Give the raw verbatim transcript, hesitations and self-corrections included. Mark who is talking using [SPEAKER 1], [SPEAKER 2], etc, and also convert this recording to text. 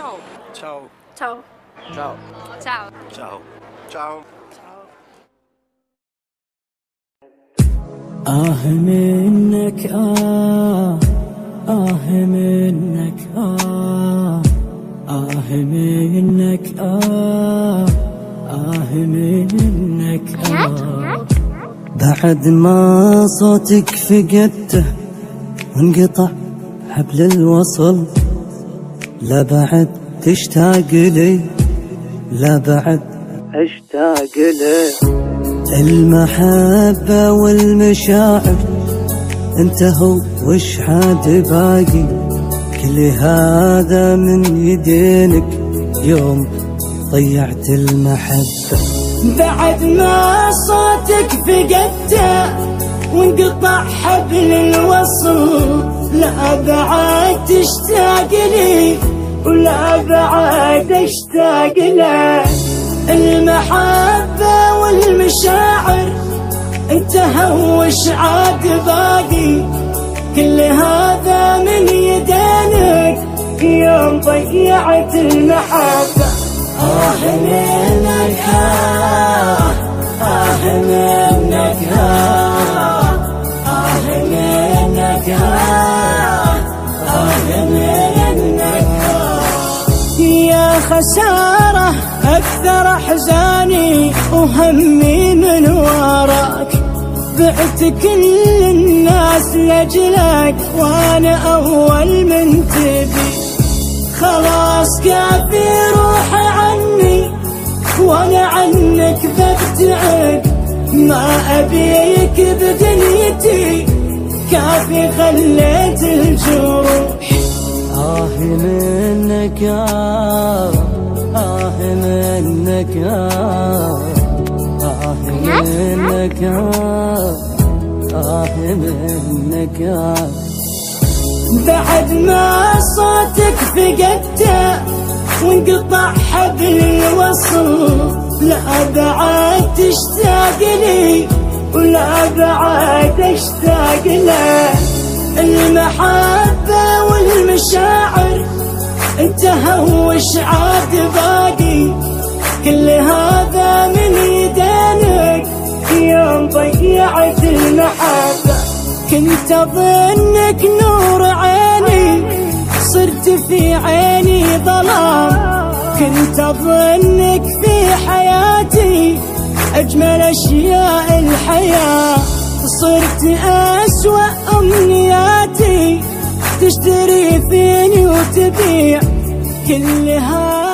[SPEAKER 1] Ciao.
[SPEAKER 2] Ciao.
[SPEAKER 1] Ciao.
[SPEAKER 2] Ciao.
[SPEAKER 1] Ciao.
[SPEAKER 2] Ciao. Ciao.
[SPEAKER 3] آه منك آه آه منك آه آه منك آه آه منك آه بعد ما صوتك فقدته وانقطع حبل الوصل، لا بعد تشتاق لي، لا بعد اشتاق لي. المحبة والمشاعر انتهوا وش عاد باقي، كل هذا من يدينك يوم ضيعت المحبة. بعد ما صوتك فقدته وانقطع حبل الوصل، لا بعد تشتاق لي ولا بعد اشتاق له. المحبة والمشاعر انتهوا وش عاد باقي، كل هذا من يدينك يوم ضيعت المحبة. آه منك آه آه منك آه آه منك آه آه منك آه. يا خسارة أكثر أحزاني وهمي من وراك، بعت كل الناس لأجلك وأنا أول من تبي. خلاص كافي روح عني وأنا عنك ببتعد، ما أبيك بدنيتي كافي خليت الجروح. آه منك آه آه منك آه آه منك آه آه منك آه. بعد ما صوتك فقدته وانقطع حبل الوصل، لا بعد تشتاق لي ولا بعد اشتاق له. المحبة والمشاعر انتهوا وش عاد باقي، كل هذا من يدينك يوم ضيعت المحبة. كنت اظنك نور عيني صرت في عيني ظلام، كنت اظنك في حياتي اجمل اشياء الحياة، صرت اسوأ امنياتي تشتري فيني وتبيع كل هذا.